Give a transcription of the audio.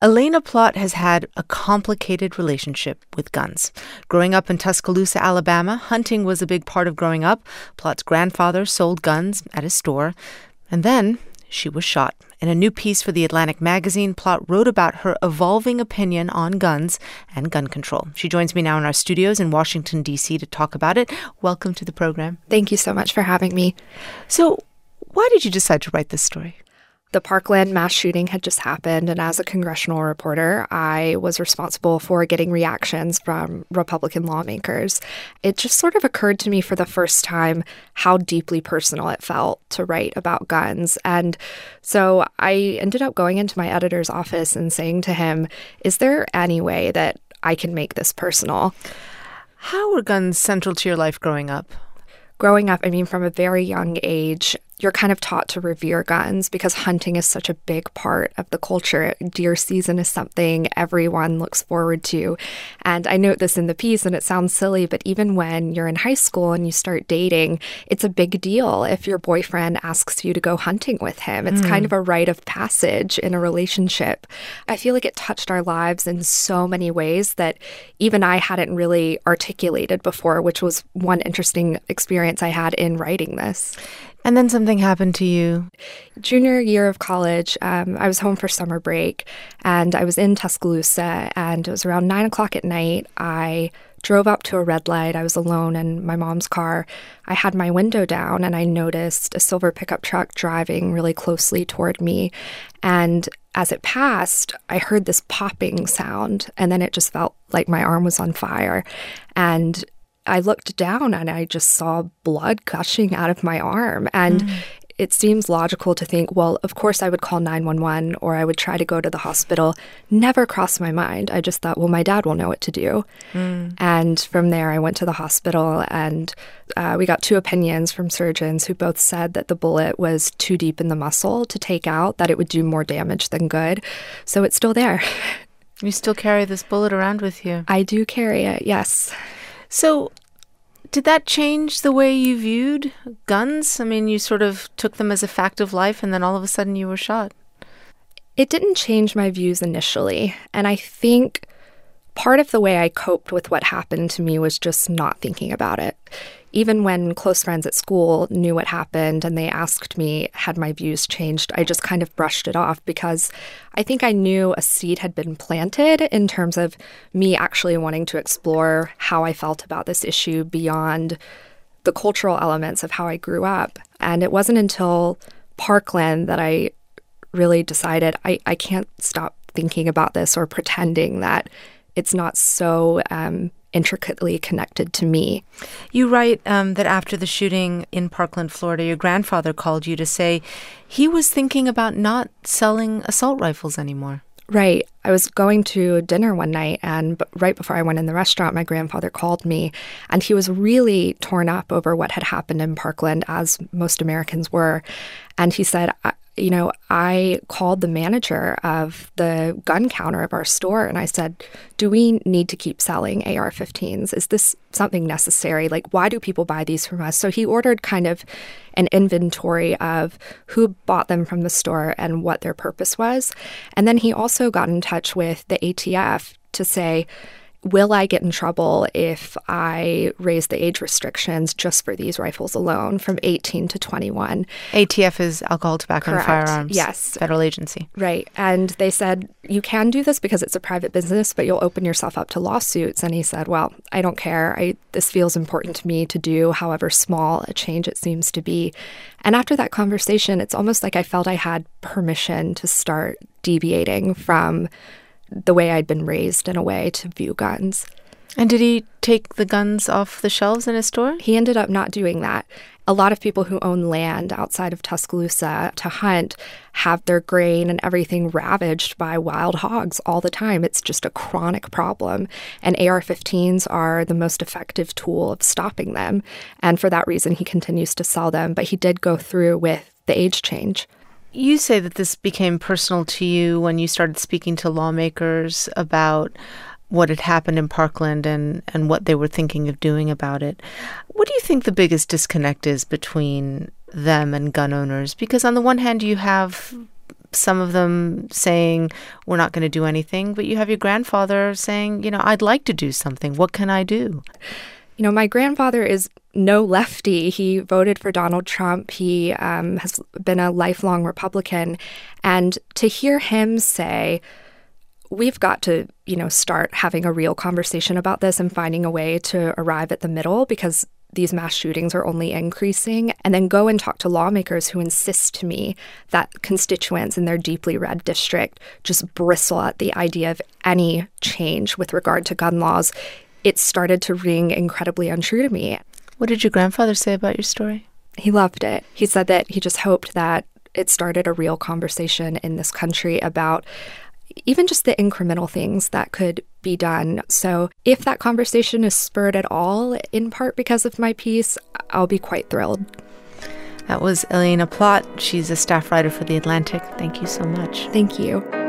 Elena Plott has had a complicated relationship with guns. Growing up in Tuscaloosa, Alabama, hunting was a big part of growing up. Plott's grandfather sold guns at his store. And then she was shot. In a new piece for The Atlantic magazine, Plott wrote about her evolving opinion on guns and gun control. She joins me now in our studios in Washington, D.C. to talk about it. Welcome to the program. Thank you so much for having me. So, why did you decide to write this story? The Parkland mass shooting had just happened, and as a congressional reporter, I was responsible for getting reactions from Republican lawmakers. It just sort of occurred to me for the first time how deeply personal it felt to write about guns. And so I ended up going into my editor's office and saying to him, is there any way that I can make this personal? How were guns central to your life growing up? Growing up, from a very young age, you're kind of taught to revere guns because hunting is such a big part of the culture. Deer season is something everyone looks forward to. And I note this in the piece, and it sounds silly, but even when you're in high school and you start dating, it's a big deal if your boyfriend asks you to go hunting with him. It's kind of a rite of passage in a relationship. I feel like it touched our lives in so many ways that even I hadn't really articulated before, which was one interesting experience I had in writing this. And then something happened to you. Junior year of college, I was home for summer break, and I was in Tuscaloosa, and it was around 9 o'clock at night. I drove up to a red light. I was alone in my mom's car. I had my window down, and I noticed a silver pickup truck driving really closely toward me. And as it passed, I heard this popping sound, and then it just felt like my arm was on fire. And I looked down and I just saw blood gushing out of my arm. And it seems logical to think, well, of course I would call 911 or I would try to go to the hospital. Never crossed my mind. I just thought, well, my dad will know what to do. And from there, I went to the hospital and we got two opinions from surgeons who both said that the bullet was too deep in the muscle to take out, that it would do more damage than good. So it's still there. You still carry this bullet around with you? I do carry it, yes. So did that change the way you viewed guns? You sort of took them as a fact of life, and then all of a sudden you were shot. It didn't change my views initially. And I think part of the way I coped with what happened to me was just not thinking about it. Even when close friends at school knew what happened and they asked me, had my views changed, I just kind of brushed it off because I think I knew a seed had been planted in terms of me actually wanting to explore how I felt about this issue beyond the cultural elements of how I grew up. And it wasn't until Parkland that I really decided I can't stop thinking about this or pretending that it's not so intricately connected to me. You write that after the shooting in Parkland, Florida, your grandfather called you to say he was thinking about not selling assault rifles anymore. Right. I was going to dinner one night, and right before I went in the restaurant, my grandfather called me, and he was really torn up over what had happened in Parkland, as most Americans were. And he said, I called the manager of the gun counter of our store and I said, do we need to keep selling AR-15s? Is this something necessary? Like, why do people buy these from us? So he ordered kind of an inventory of who bought them from the store and what their purpose was. And then he also got in touch with the ATF to say, will I get in trouble if I raise the age restrictions just for these rifles alone from 18 to 21? ATF is Alcohol, Tobacco, Correct. and Firearms. Yes. Federal agency. Right. And they said, you can do this because it's a private business, but you'll open yourself up to lawsuits. And he said, well, I don't care. This feels important to me to do, however small a change it seems to be. And after that conversation, it's almost like I felt I had permission to start deviating from the way I'd been raised in a way to view guns. And did he take the guns off the shelves in his store? He ended up not doing that. A lot of people who own land outside of Tuscaloosa to hunt have their grain and everything ravaged by wild hogs all the time. It's just a chronic problem. And AR-15s are the most effective tool of stopping them. And for that reason, he continues to sell them. But he did go through with the age change. You say that this became personal to you when you started speaking to lawmakers about what had happened in Parkland and what they were thinking of doing about it. What do you think the biggest disconnect is between them and gun owners? Because on the one hand, you have up, some of them saying, we're not going to do anything. But you have your grandfather saying, I'd like to do something. What can I do? My grandfather is no lefty. He voted for Donald Trump. He has been a lifelong Republican. And to hear him say, we've got to, start having a real conversation about this and finding a way to arrive at the middle because these mass shootings are only increasing, and then go and talk to lawmakers who insist to me that constituents in their deeply red district just bristle at the idea of any change with regard to gun laws. It started to ring incredibly untrue to me. What did your grandfather say about your story? He loved it. He said that he just hoped that it started a real conversation in this country about even just the incremental things that could be done. So if that conversation is spurred at all, in part because of my piece, I'll be quite thrilled. That was Elena Plott. She's a staff writer for The Atlantic. Thank you so much. Thank you.